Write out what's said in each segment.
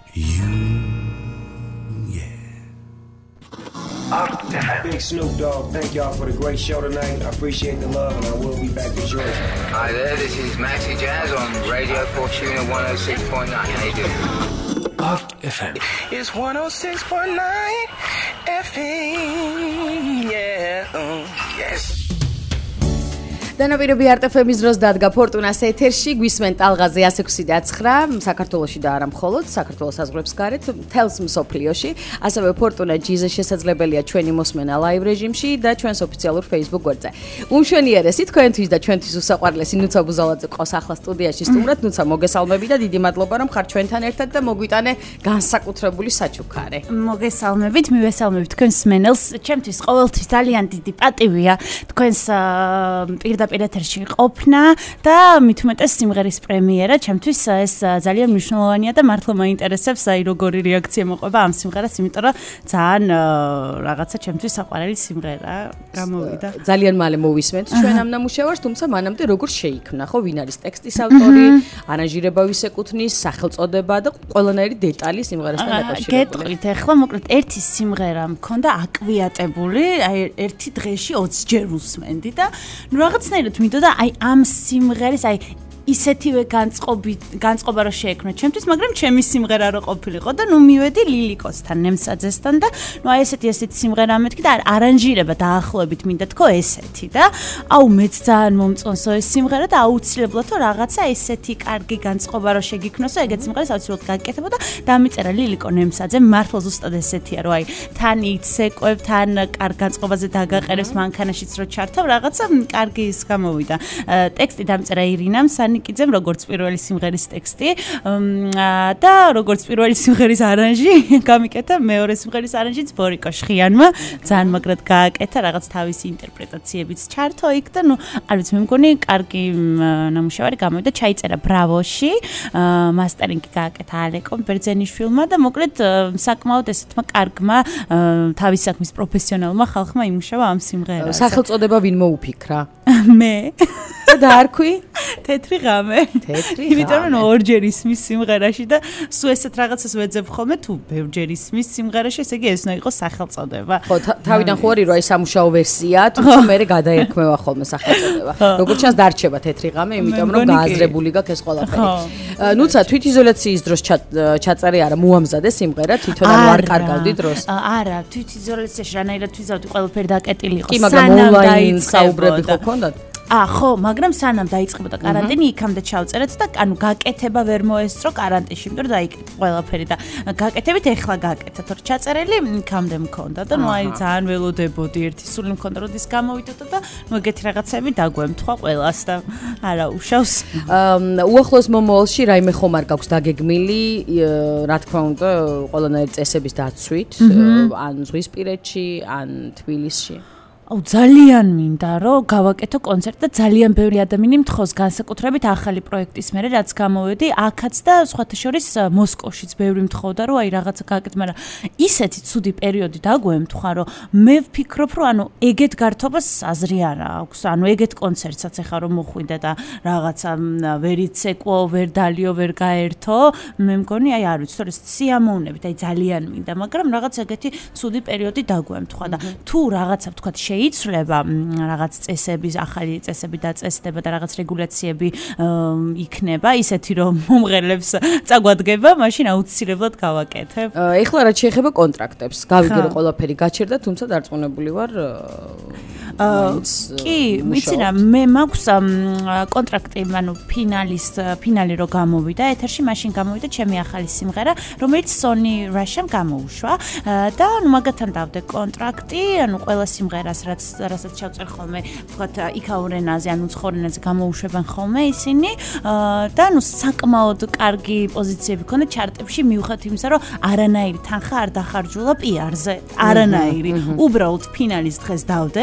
Big Snoop Dogg, thank y'all for the great show tonight. I appreciate the love, and I will be back to Georgia. Hi there, this is Maxi Jazz on Radio Fortuna 106.9. How you doing? FM. It's 106.9 FM. Yeah. Yes. დანაპირები არტ-ფემის დროს დადგა ფორტუნას ეთერში, გვისმენ ტალღაზე 106.9, საქართველოში და არა მხოლოდ, საქართველოს საზღვრებს გარეთ, მთელს მსოფლიოში, ასევე ფორტუნა ჯიზე შესაძლებელია ჩვენი მოსმენა ლაივ რეჟიმში და ჩვენს ოფიციალურ Facebook გვერდზე. უმშვენიერესი თქვენთვის და ჩვენთვის უსაყვარლესი ნუცა ბუზალაძე ყავს ახლა სტუდიაში სტუმრად, ნუცა მოგესალმები და დიდი მადლობა რომ ხარ ჩვენთან ერთად და მოგვიტანე განსაკუთრებული საჩუქარი. მოგესალმებით, მივესალმებით თქვენს მსმენელს. ჩემთვის ყოველთვის ძალიან დიდი პატივია თქვენს პირდაპირ ეთერში ყოფნა და მით უმეტეს სიმღერის პრემიერა. ჩემთვის ეს ძალიან მნიშვნელოვანია და მართლა მაინტერესებს აი როგორი რეაქცია მოყვება ამ სიმღერას, იმიტომ რომ ძალიან რაღაცა ჩემთვის საყვარელი სიმღერა გამოვიდა. ძალიან მალე მოვისმენთ ჩვენ ამ ნამუშევარს, თუმცა მანამდე როგორ შეიქმნა, ხო, ვინ არის ტექსტის ავტორი, არანჟირება ვის ეკუთვნის, სახელწოდება და ყველანაირი დეტალი სიმღერასთან დაკავშირებული. გეტყვით, ახლა მოკლედ ერთი სიმღერა მქონდა აკვიატებული, აი ერთი დღეში 20 ჯერ უსმენდი და ნუ რაღაცნაირად მინდოდა აი ამ სიმღერის აი ისეთივე განწყობა რო შეექმნა ჩემთვის, მაგრამ ჩემი სიმღერა რო ყოფილიყო და ნუ მივედი ლილიკოსთან, ნემსაძესთან და ნუ აი ესეთი სიმღერა მეთქი და არანჟირება დაახლოებით მინდა თქო ესეთი და აუ მეც ძალიან მომწონსო ეს სიმღერა და აუცილებლად თუ რაღაცა ესეთი კარგი განწყობა რო შეგიქნოსო, ეგეთ სიმღერას აუცილებლად გაკეთებოდა და დამიწერა ლილიკო ნემსაძე, მართლა ზუსტად ესეთია რომ აი თან იცეკვებ, თან კარგ განწყობაზე დაგაყერებს მანქანაშიც რო ჩართავ, რაღაცა კარგი ის გამოვიდა. ტექსტი დამიწერა ირინამ კიძემ როგორც პირველი სიმღერის ტექსტი და როგორც პირველი სიმღერის არანჟი გამიკეთა მეორე სიმღერის არანჟიც ბორიკო შხიანმა ძალიან მაგრად გააკეთა რაღაც თავისი ინტერპრეტაციებიც ჩართო იქ და ნუ არ ვიცი მე მგონი კარგი ნამუშევარი გამოვიდა ჩაიწერა ბრავოში მასტერინგი გააკეთა ალეკო ბერძენიშვილმა და მოკლედ საკმაოდ ესეთმა კარგმა თავის საქმის პროფესიონალმა ხალხმა იმუშავა ამ სიმღერას. სახელწოდება ვინ მოუფიქრა? მე და არქვი თეთრი ღამე. იმიტომ რომ ორჯერ ისმის სიმღერაში და სულ ესეთ რაღაცას ვეძებ ხოლმე თუ ბევრჯერ ისმის სიმღერაში, ესე იგი ეს უნდა იყოს სახელწოდება. ხო, თავიდან ხო არის რომ აი სამუშაო ვერსია, თუმცა მე გადაერქმევა ხოლმე სახელწოდება. როგორც ჩანს დარჩება თეთრი ღამე, იმიტომ რომ გააზრებული გაქვს ეს ყველაფერი. ნუცა თვითიზოლაციის დროს ჩაწერი არა მოამზადე სიმღერა, თვითონ არ კარგავდი დროს. არა, თვითიზოლაციაში რანაირად ვიზავდი, ყველაფერი დაკეტილი იყო. კი, მაგრამ ონლაინ საუბრები ხო ქონდათ? ხო, მაგრამ სანამ დაიწყებოდა каранტინი, იქამდე ჩავწერეთ და ანუ გაკეთება ვერ მოესწრო каранტინში, იმიტომ რომ დაიკეტე ყველაფერი და გაკეთებით ეხლა გაკეთე, თორე ჩაწერილი იქამდე მქონდა და ნუ აი ძალიან ველოდებოდი, ერთი სული მქონდა, როდის გამოვიდოდა და ნუ ეგეთი რაღაცები დაგვემთხვა ყველას და არა უშავს. უახლოეს მომავალში რაიმე ხომ არ გაქვს დაგეგმილი, რა თქმა უნდა, ყველანაირი წესების დაცვით, ან ზღვისპირეთში, ან თბილისში. აუ ძალიან მინდა რომ გავაკეთო კონცერტი და ძალიან ბევრი ადამიანი მთხოვს განსაკუთრებით ახალი პროექტის მერე რაც გამოვედი აქაც და სხვათა შორის მოსკოვშიც ბევრი მთხოვდა რომ აი რაღაცა გააკეთე, მაგრამ ისეთი ცუდი პერიოდი დაგვემთხვა რომ მე ვფიქრობ რომ ანუ ეგეთ გართობას აზრი არა აქვს, ანუ ეგეთ კონცერტსაც ეხა რომ მოხვიდე და რაღაცა ვერ იცეკვო, ვერ დალიო, ვერ გაერთო, მე მგონი აი არ ვიცი, თორე სიამოვნებით აი ძალიან მინდა, მაგრამ რაღაც ეგეთი ცუდი პერიოდი დაგვემთხვა და თუ რაღაცა ვთქვათ იცვლება რაღაც წესების, ახალი წესები დაწესდება და რაღაც რეგულაციები იქნება, ისეთი რომ მომღერლებს წაგვადგება, მაშინ აუცილებლად გავაკეთებ. ეხლა რაც შეეხება კონტრაქტებს, გავიგე რომ ყველაფერი გაჩერდა, თუმცა დარწმუნებული ვარ კი, ვიცი რა, მე მაქვს კონტრაქტი, ანუ ფინალი რო გამოვიდა, ეთერში მაშინ გამოვიდა ჩემი ახალი სიმღერა, რომელიც Sony Russia-მ გამოუშვა და ნუ მაგათთან დავდე კონტრაქტი, ანუ ყველა სიმღერას რასაც ჩავწერ ხოლმე, ვთქვათ, იქაურ ენაზე, ანუ უცხოურ ენაზე გამოუშვებენ ხოლმე ისინი და ნუ საკმაოდ კარგი პოზიციები ქონდა ჩარტებში, მიუხედავად იმისა, რომ არანაირი თანხა არ დახარჯულა PR-ზე, არანაირი. უბრალოდ ფინალის დღეს დავდეთ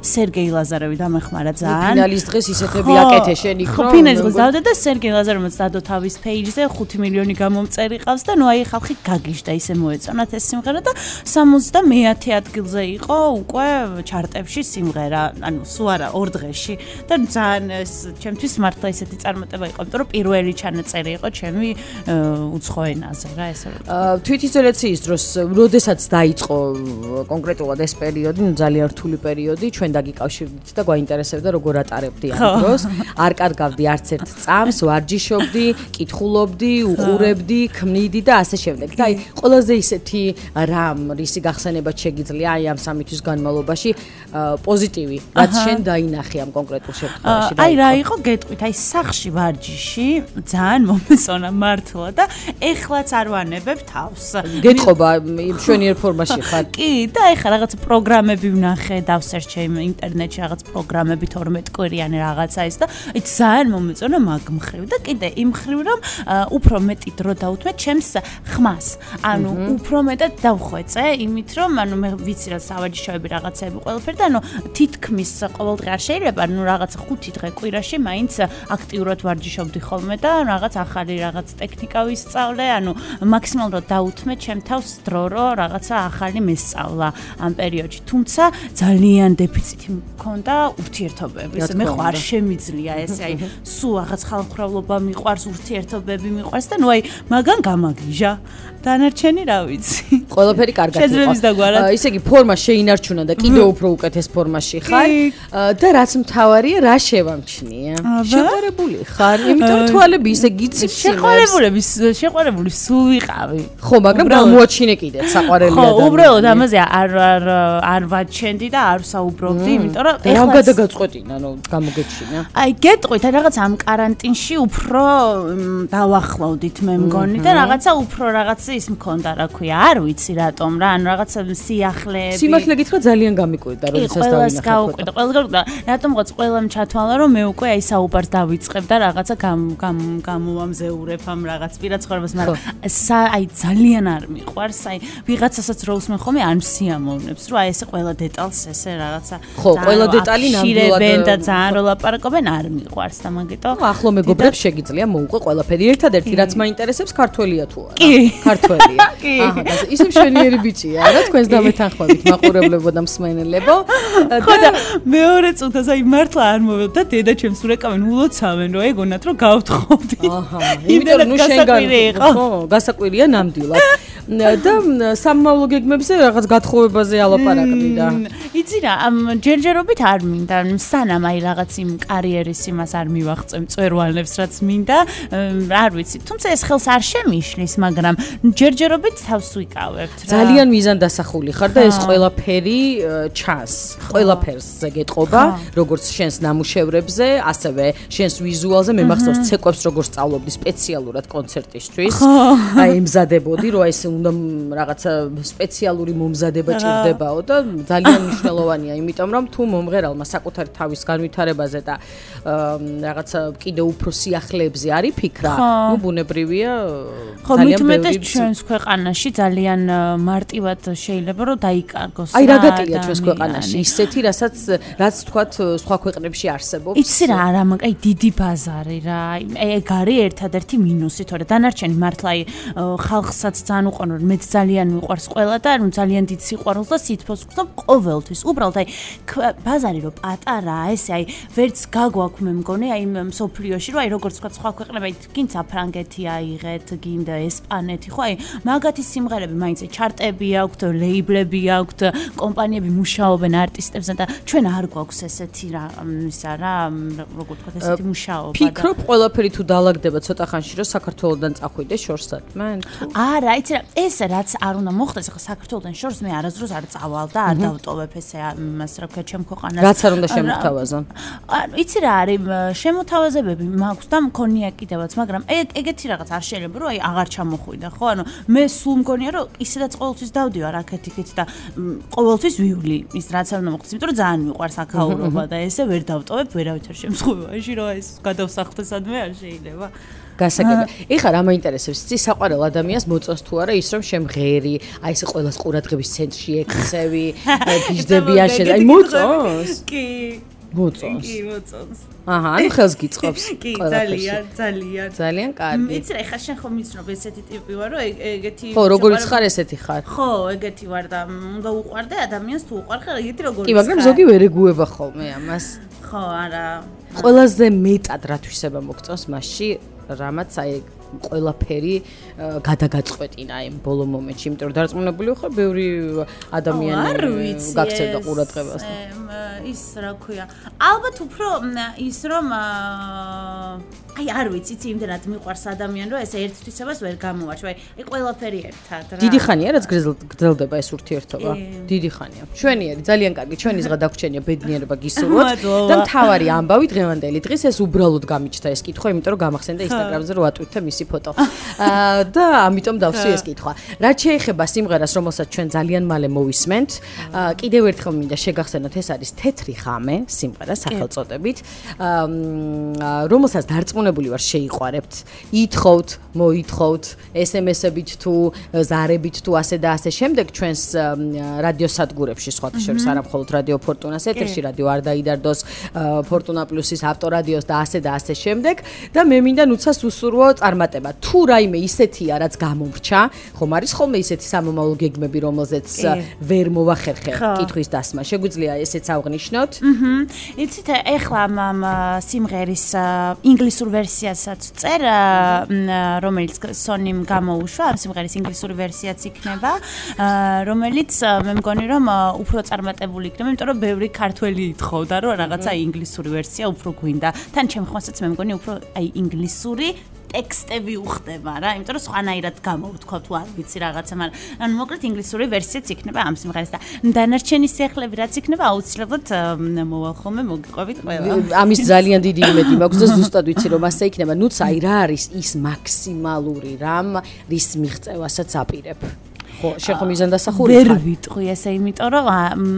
სერგეი ლაზარევი დამეხმარა ძალიან. ფინალის დღეს ისეთები აკეთე შენ იქ რომ ფინალის დღეს დავდე და სერგეი ლაზარევიც დადო თავის პეიჯზე 5 მილიონი გამომწერი ყავს და ნუ აი ხალხი გაგიჟდა ისე მოეწონათ ეს სიმღერა და 70-მე ადგილზე იყო უკვე ჩარტებში სიმღერა, ანუ სულ არა 2 დღეში და ძალიან ეს ჩემთვის მართლა ისეთი წარმატება იყო, იმიტომ რომ პირველი ჩანაწერი იყო ჩემი უცხო ენაზე რა ესე რომ თვითიზოლაციის დროს როდესაც დაიწყო კონკრეტულად ეს პერიოდი, ნუ ძალიან რთული პერიოდი, ჩვენ დაგიკავშირდით და გვაინტერესებდა როგორ ატარებდი ამ დროს. არ კარგავდი არც ერთ წამს, ვარჯიშობდი, კითხულობდი, უყურებდი, ქმნიდი და ასე შემდეგ. და აი ყველაზე ისეთი რამ, რისი გახსენებაც შეგიძლია აი ამ 3 თვის განმავლობაში პოზიტივი, რაც შენ დაინახე ამ კონკრეტულ შემთხვევაში. აი რა იყო გეტყვით, აი სახში ვარჯიში ძალიან მომეწონა მართლა და ეხლაც არ ვანებებ თავს. გეტყობა მშვენიერ ფორმაში ხარ. კი, და ეხლა რაღაც პროგრამები ვნახე, დავსერჩე ინტერნეტში რაღაც პროგრამები 12 კვირიანი რაღაცა ის და აი ძალიან მომეწონა მაგ მხრივ და კიდე იმ მხრივ რომ უფრო მეტი დრო დავუთმე ჩემს ხმას. ანუ უფრო მეტად დავხვეწე იმით რომ ანუ მე ვიცი რა სავარჯიშოები რაღაცები ყველაფერი და ანუ თითქმის ყოველდღე არ შეიძლება ანუ რაღაც 5 დღე კვირაში მაინც აქტიურად ვარჯიშობდი ხოლმე და რაღაც ახალი რაღაც ტექნიკა ვისწავლე, ანუ მაქსიმალურად დავუთმე ჩემ თავს დრო რომ რაღაცა ახალი მესწავლა ამ პერიოდში. თუმცა ძალიან დეფიციტი მქონდა ურთიერთობების. მე ხო არ შემიძლია ესე აი სულ რაღაც ხალხმრავლობა მიყვარს, ურთიერთობები მიყვარს და ნუ აი მაგან გამაგიჟა. დანარჩენი რა ვიცი. ყველაფერი კარგად იყო. შეძლებს დაგვარად. ისე იგი ფორმა შეინარჩუნა და კიდევ უფრო უკეთეს ფორმაში ხარ და რაც მთავარია რა შევამჩნია. შეყვარებული ხარ, იმიტომ რომ თვალები ისე გიცივს. შეყვარებული სულ ვიყავი. ხო, მაგრამ გამოაჩინე კიდე საყვარელი ადამიანი. ხო, უბრალოდ ამაზე არ ვაჩენდი და არ საუბრობდი, იმიტომ რომ ეხლა გადაგაწყვეტინა, ანუ გამოგეჩინა. აი, გეტყვით, რაღაც ამ каранტინში უფრო დავახლოვდით მე მგონი და რაღაცა უფრო რაღაც ის მქონდა, რა ქვია, არ ვიცი რატომ რა, ანუ რაღაცა სიახლეები. სიმართლე გითხრა ძალიან გამიკვირდა, როდესაც ყველას გაუკვირდა, რატომღაც ყველამ ჩათვალა, რომ მე უკვე აი საუბარს დავიწყებ და რაღაცა გამოვამზეურებ ამ რაღაც პირაცხოვრებას, მაგრამ აი ძალიან არ მიყვარს, აი ვიღაცასაც რო უსმენ ხოლმე არ მსიამოვნებს, რომ აი ესე ყველა დეტალს ესე რაღაცა ხო, ყველა დეტალი ნამდვილად და ძალიან რო ლაპარაკობენ არ მიყვარს და მაგიტო ახლო მეგობრებს შეგიძლია მოუყვე ყველაფერი. ერთადერთი რაც მაინტერესებს ქართველია თუ არა. კი. ქართველია. აჰა, ისე მშვენიერი ბიჭია, რა თქვენს დამეთანხმებით მაყურებლებო და მსმენელებო. ხო და მეორე წუთას აი მართლა არ მოვედი და დედა ჩემს ურეკავენ ულოცავენ რომ ეგონათ რომ გავთხოვდი. აჰა, იმიტომ რომ შენ ხო, გასაკვირია ნამდვილად. და სამმავლო გეგმებზე რაღაც გათხოვებაზე ალაპარაკდი და იცი რა, ჯერჯერობით არ მინდა, სანამ აი რაღაც იმ კარიერის იმას არ მივაღწევ მწვერვალებს რაც მინდა, არ ვიცი, თუმცა ეს ხელს არ შემიშლის, მაგრამ ჯერჯერობით თავს ვიკავებთ რა. ძალიან მიზანდასახული ხარ და ეს ყველაფერი ჩანს. ყველაფერს ზეგეთყობა, როგორც შენს ნამუშევრებზე, ასევე შენს ვიზუალზე, მე მახსოვს ცეკვებს როგორც სწავლობდი სპეციალურად კონცერტისთვის. აი იმზადებოდი, რომ ეს უნდა რაღაცა სპეციალური მომზადება ჭირდებაო და ძალიან მნიშვნელოვანია, იმიტომ რომ თუ მომღერალმა საკუთარი თავის განვითარებაზე და რაღაცა კიდევ უფრო სიახლეებზე არის ფიქრა, ნუ ბუნებრივია ძალიან ბევრი ჩვენს ქვეყანაში ძალიან მარტივად შეიძლება რომ დაიკარგოს. აი რა გატია ჩვენს ქვეყანაში ისეთი, რაც თქვათ სხვა ქვეყნებში არსებობს. იცი რა, არა, აი დიდი ბაზარი რა. ეგ არის ერთადერთი მინუსი, თორე დანარჩენი მართლა აი ხალხსაც ძალიან უყვარს, მეც ძალიან მიყვარს ყველა და ანუ ძალიან დიდ სიყვარულს და სითბოს ვქნობ ყოველთვის. უბრალოდ აი ბაზარი რო პატარაა, ესე აი ვერც გაგვაქვს მე მგონი აი მსოფლიოში, რომ აი როგორც თქვა სხვა ქვეყნები, გინდა ფრანგეთი აიღეთ, გინდა ესპანეთი, ხო აი მაგათი სიმღერები მაინც ჩარტები აქვთ, ლეიბლები აქვთ, კომპანიები მუშაობენ არტისტებზე და ჩვენ არ გვაქვს ესეთი რა, ისა რა, როგორ თქვა ესეთი მუშაობა და ფიქრობ ყველაფერი თუ დაალაგდება ცოტა ხანში რომ საქართველოსდან წახვიდე შორსად მან თუ არა, იცი რა, ეს რაც არ უნდა მოხდეს, ახლა საქართველოსდან შორს მე არასდროს არ წავალ და არ დავტოვებ ესე იმას რა ქვია ჩემ ქვეყანას. რაც არ უნდა შემოთავაზონ. იცი რა არის, შემოთავაზებები მაქვს და მქონია კიდევაც, მაგრამ ეგეთი რაღაც არ შეიძლება რომ აი აღარ ჩამოხვიდა, ხო? ანუ მე სულ მგონია რომ ისედაც ყოველთვის დავდივარ აქეთ-იქით და ყოველთვის ვივლი ის რაც არ უნდა მოხდეს, იმიტომ რომ ძალიან მიყვარს აქაურობა და ესე ვერ დავტოვებ ვერავითარ შემთხვევაში, რომ ეს გადავსახლდე სადმე არ შეიძლება. გასაგებია. ეხლა რა მაინტერესებს? ცი საყვარელ ადამიანს მოწონს თუ არა ის რომ შემღერი, აი ეს ყველას ყურადღების ცენტრში ექცევი, გიждებიან აი მოწონს? კი. მოწონს. კი, მოწონს. აჰა, ანუ ხელს გიწყობს. კი, ძალიან. ძალიან კარგი. იცი რა, ეხლა შენ ხომ იცნობ ესეთი ტიპი ვარ, რომ ეგეთი ხო, როგორიც ხარ ესეთი ხარ. ხო, ეგეთი ვარ და უნდა უყვარდე ადამიანს თუ უყვარხარ, ეგეთი როგორიც. კი, მაგრამ ზოგი ვერ ეგუება ხოლმე ამას. ხო, არა. ყველაზე მეტად რა თვისება მოგწონს მასში, რამაც აი ყველაფერი გადაგაწყვეტინა იმ ბოლო მომენტში, იმიტომ რომ დარწმუნებული ვარ, ბევრი ადამიანი გაქცევდა ყურადღებას. ის რა ქვია. ალბათ უფრო ის რომ აი არ ვიცი, იცი იმდენად მიყვარს ადამიანი, რომ ესე ერთ თვისებას ვერ გამოვარჩევ. აი ყველაფერი ერთად რა. დიდი ხანია რაც გრძელდება ეს ურთიერთობა. დიდი ხანია. ჩვენიერი ძალიან კარგი, ჩვენი ზღა დაგვრჩენია ბედნიერება გისურვოთ და მთავარი ამბავი დღევანდელი დღის ეს უბრალოდ გამიჩნდა ეს კითხვა, იმიტომ რომ გამახსენდა Instagram-ზე რომ ატვირთე მისი ფოტო. და ამიტომ დავსვი ეს კითხვა. რაც შეეხება სიმღერას, რომელსაც ჩვენ ძალიან მალე მოვისმენთ, კიდევ ერთხელ მინდა შეგახსენოთ, ეს არის თეთრი ღამე სიმღერა სახელწოდებით, რომელსაც დარწმუნებული ვარ შეიყვარებთ. ითხოვთ, მოითხოვთ, SMS-ებით თუ ზარებით თუ ასე და ასე შემდეგ ჩვენს რადიო სადგურებში, სხვათა შორის არა მხოლოდ რადიო ფორტუნას ეთერში, რადიო არ დაიდარდოს, ფორტუნა პლუსის ავტორადიოს და ასე შემდეგ და მე მინდა ნუცას უსურვო წარმატება. თუ რაიმე ისეთია, რაც გამომრჩა, ხომ არის ხოლმე ისეთი სამომავლო გეგმები, რომელზეც ვერ მოვახერხე კითხვის დასმა. შეგვიძლია ესეც ავღნიშნოთ? იცით, ეხლა ამ სიმღერის ინგლისურ ვერსიასაც წერ, რომელიც Sony-მ გამოუშვა, ამ სიმღერის ინგლისური ვერსიაც იქნება, რომელიც მე მგონი რომ უფრო წარმატებული იქნება, იმიტომ რომ ბევრი ქართველი ითხოვდა, რომ რაღაცა ინგლისური ვერსია უფრო გვინდა. თან ჩემხმასაც მე მგონი უფრო აი ინგლისური ტექსტები უხდება რა, იმიტომ რომ სხვანაირად გამოვთქვა თუ არ ვიცი რაღაცა, მაგრამ ანუ მოკლედ ინგლისური ვერსიაც იქნება ამ სიმღერას და დანარჩენი სიახლეები რაც იქნება აუცილებლად მოვალ ხოლმე მოგიყვებით ყველა. ამის ძალიან დიდი იმედი მაქვს და ზუსტად ვიცი რომ ასე იქნება. ნუც აი რა არის ის მაქსიმალური რამ, რის მიღწევასაც აპირებ. ხო, შენ ხომ მიზანდასახური ხარ? ვერ ვიტყვი ესე, იმიტომ რომ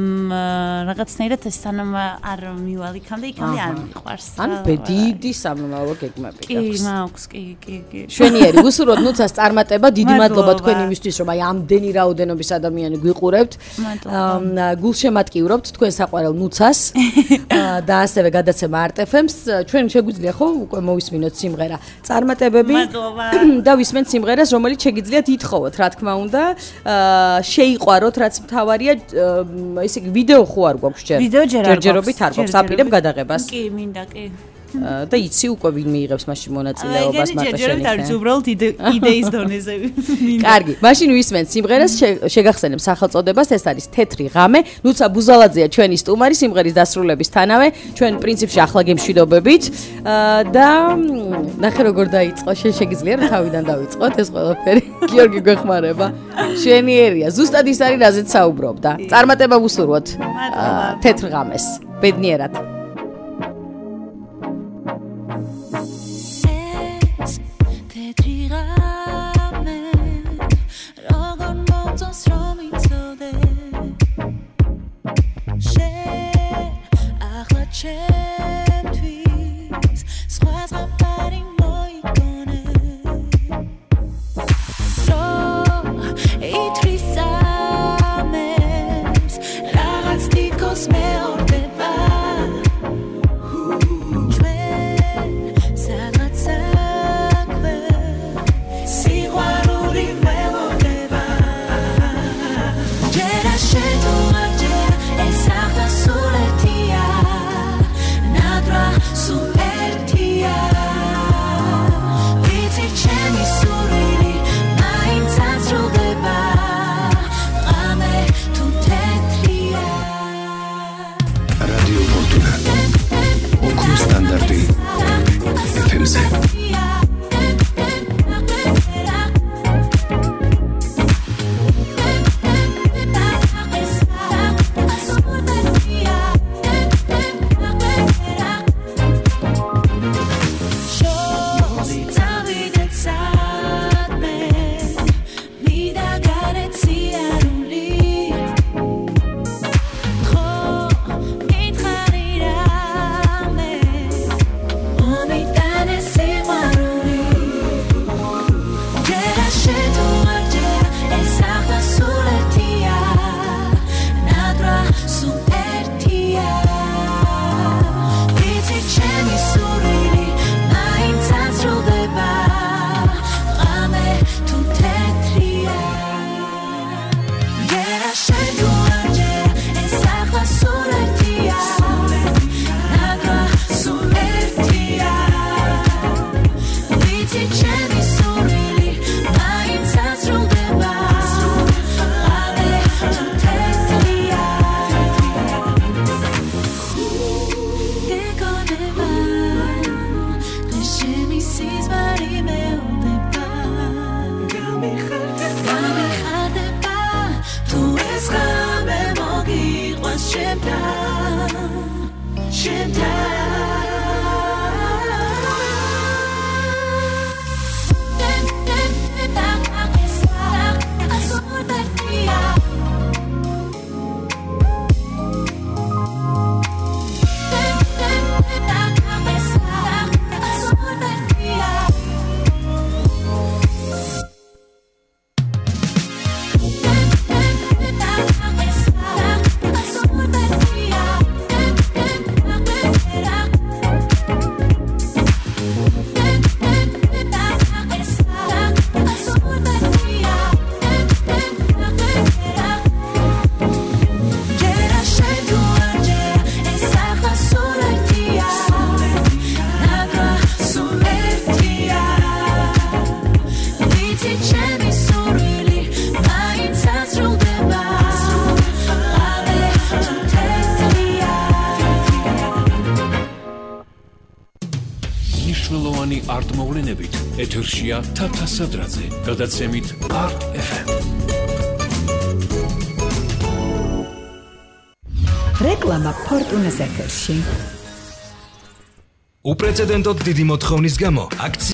რაღაცნაირად ეს სანამ არ მივალ იქამდე არ მიყვარს. ან დიდი სამომავლო გეგმები გაქვს. კი, მაქვს, კი. შვენიერი, უსურვოთ ნუცას წარმატება, დიდი მადლობა თქვენ იმისთვის, რომ აი ამდენი რაოდენობის ადამიანი გვიყურებთ. გულშემატკივრობთ თქვენ საყვარელ ნუცას და ასევე გადაცემა Art FM-ს. ჩვენ შეგვიძლია ხო უკვე მოვისმინოთ სიმღერა წარმატებები და ვისმენთ სიმღერას, რომელიც შეგიძლიათ ითხოვოთ, რა თქმა უნდა. შეიყვაროთ, რაც მთავარია, ისე ვიდეო ხო არ გვაქვს ჯერ. ჯერჯერობით არ გვაქვს, აპირებ გადაღებას. კი, მინდა, კი. და იცი უკვე ვინ მიიღებს მაშინ მონაწილეობას მარტო შენ. ჯერჯერობით არის უბრალოდ იდეის დონეზე. კარგი, მაშინ ვისმენთ სიმღერას, შეგახსენებ სახელწოდებას, ეს არის თეთრი ღამე. ნუცა ბუზალაძეა ჩვენი სტუმარი სიმღერის დასრულებისთანავე, ჩვენ პრინციპში ახლა გემშვიდობებით და ნახე როგორ დაიწყო, შენ შეგიძლია რომ თავიდან დავიწყოთ ეს ყველაფერი. გიორგი გვეხმარება. შვენიერია, ზუსტად ის არის, რაზეც საუბრობდა. წარმატება ვუსურვოთ თეთრ ღამეს. ბედნიერად. Meordeba მნიშვნელოვანი არტ მოვლენებით ეთერშია თათა სადრაძე, გადაცემით Art FM. რეკლამა ფორტუნას ეთერში. უპრეცედენტოდ დიდი მოთხოვნის გამო აქცია